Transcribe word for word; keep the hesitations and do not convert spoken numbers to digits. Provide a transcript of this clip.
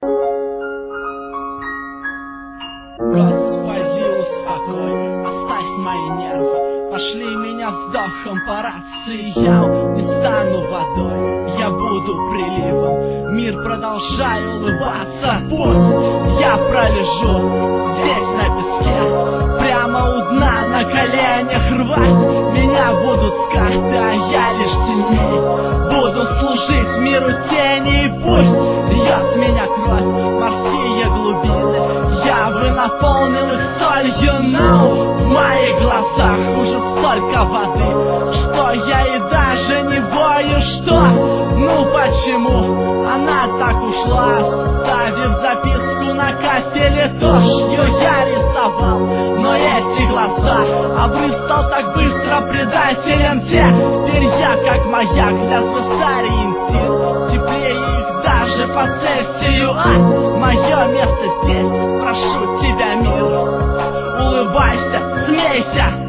Господи, успокой, оставь мои нервы, пошли меня вздохом по рации, я не стану водой, я буду приливом, мир продолжай улыбаться, пусть я пролежу здесь на песке, прямо у дна на коленях рвать, меня будут скаты, а я лишь сильней, буду служить миру тени, и пусть льет с меня кровь морские глубины, я бы наполнил их солью, но в моих глазах уже столько воды, что я и даже не бою, что? Ну почему она так ушла, оставив записку на кафеле, то, что я рисовал, но эти глаза обрыв стал так быстро предателем, теперь я как маяк для звезд ориентир, теплее их даже по Цельсию, а мое место здесь, прошу тебя, мир, улыбайся, смейся.